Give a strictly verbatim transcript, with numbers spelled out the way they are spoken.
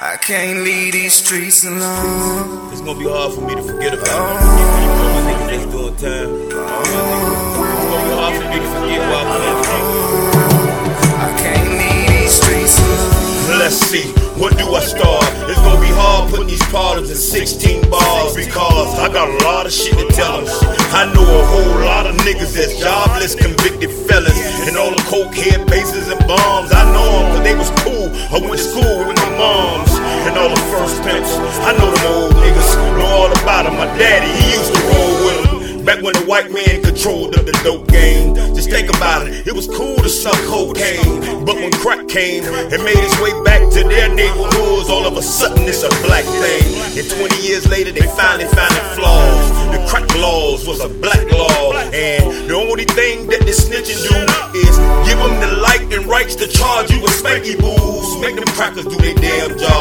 I can't leave these streets alone. It's gonna be hard for me to forget about oh. it. All my niggas that's doing time. All my niggas. It's gonna be hard for me to forget where I came from. I can't leave these streets alone. Let's see, what do I start? It's gonna be hard putting these problems in sixteen bars, because I got a lot of shit to tell them. I know a whole lot of niggas that's jobless, convicted fellas, and all the cokehead bases and bombs. I know them cause they was cool. I went to school with my moms and all the first pimps. I know them old niggas, know all about them. My daddy, he used to roll with them back when the white man controlled the dope game. Just think about it, it was cool to suck cocaine, but when crack came and made its way back to their neighborhoods, all of a sudden it's a black thing. And twenty years later they finally found it flaws. The crack laws was a black law, and the only thing that the snitching do is give them the light and rights to charge you with spanky booze. Make them crackers do their damn job.